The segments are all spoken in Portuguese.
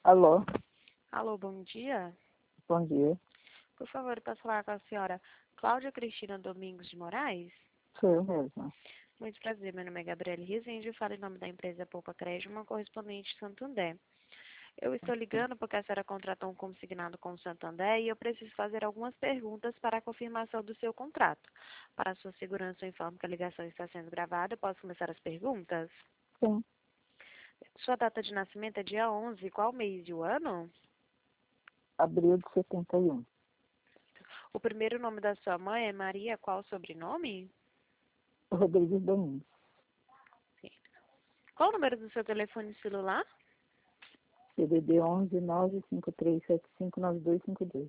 Alô, Alô, bom dia. bom dia. Por favor, posso falar com a senhora Cláudia Cristina Domingos de Moraes? Sou eu mesma. Muito prazer, meu nome é Gabriele Rezende, eu falo em nome da empresa Poupa Crédito, uma correspondente de Santander. Eu estou ligando porque a senhora contratou um consignado com o Santander e eu preciso fazer algumas perguntas para a confirmação do seu contrato. Para a sua segurança, eu informo que a ligação está sendo gravada. Posso começar as perguntas? Sim, Sua data de nascimento é dia 11. Qual mês e o ano? abril de 71. O primeiro nome da sua mãe é Maria. Qual o sobrenome? Rodrigues Domingos. Qual o número do seu telefone celular? CDD 11 953759252.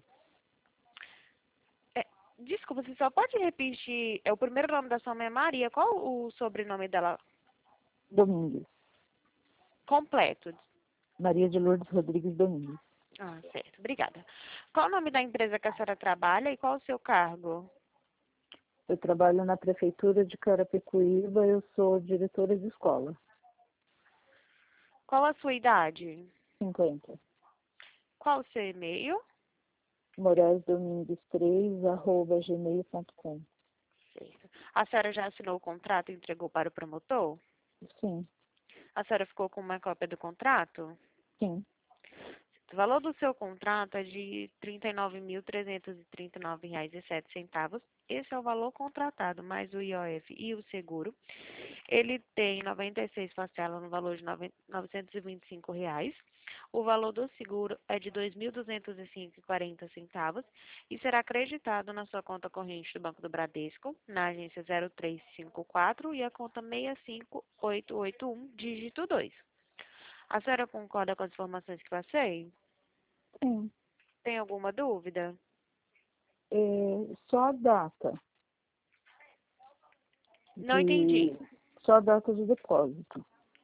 Desculpa, você só pode repetir. O primeiro nome da sua mãe é Maria. Qual o sobrenome dela Domingues. completo? Maria de Lourdes Rodrigues Domingues. Ah, certo. Obrigada. Qual o nome da empresa que a senhora trabalha e qual o seu cargo? Eu trabalho na prefeitura de Carapicuíba, eu sou diretora de escola. Qual a sua idade? 50. Qual o seu e-mail? moraesdomingues3@gmail.com. Certo. A senhora já assinou o contrato e entregou para o promotor? Sim, A senhora ficou com uma cópia do contrato? sim. O valor do seu contrato é de R$ 39.339,07. Esse é o valor contratado, mais o IOF e o seguro. Ele tem 96 parcelas no valor de R$ 925. O valor do seguro é de R$ 2.205,40 e será acreditado na sua conta corrente do Banco do Bradesco, na agência 0354 e a conta 65881, dígito 2. A senhora concorda com as informações que passei? Sim. Tem alguma dúvida? Só a data Não entendi. só a data de depósito.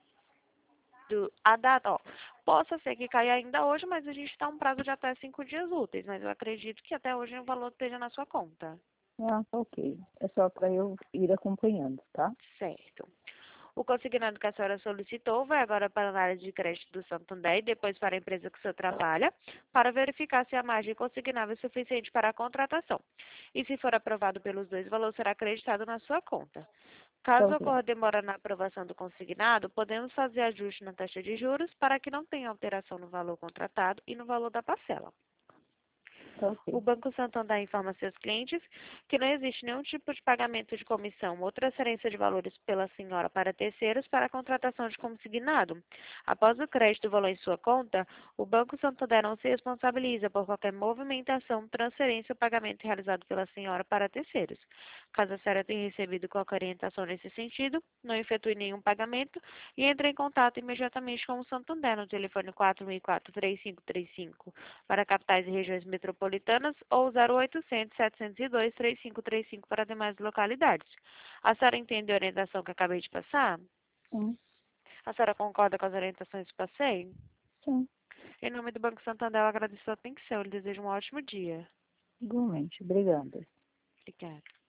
A data, ó, possa ser que caia ainda hoje, mas a gente está um prazo de até 5 dias úteis, mas eu acredito que até hoje o valor esteja na sua conta. Ah, tá ok. É só para eu ir acompanhando, tá? Certo. O consignado que a senhora solicitou vai agora para a análise de crédito do Santander e depois para a empresa que o senhor trabalha, para verificar se a margem consignável é suficiente para a contratação. E se for aprovado pelos dois, o valor será acreditado na sua conta. Tá Caso ok. ocorra demora na aprovação do consignado, podemos fazer ajuste na taxa de juros para que não tenha alteração no valor contratado e no valor da parcela. Tá O ok. Banco Santander informa seus clientes que não existe nenhum tipo de pagamento de comissão ou transferência de valores pela senhora para terceiros para a contratação de consignado. Após o crédito do valor em sua conta, o Banco Santander não se responsabiliza por qualquer movimentação, transferência ou pagamento realizado pela senhora para terceiros. Caso a senhora tenha recebido qualquer orientação nesse sentido, não efetue nenhum pagamento e entre em contato imediatamente com o Santander no telefone 4004-3535 para capitais e regiões metropolitanas ou 0800-702-3535 para demais localidades. A senhora entendeu a orientação que acabei de passar? Sim, A senhora concorda com as orientações que passei? sim. Em nome do Banco Santander, eu agradeço a atenção. Eu lhe desejo um ótimo dia. Igualmente. Obrigada. Obrigada.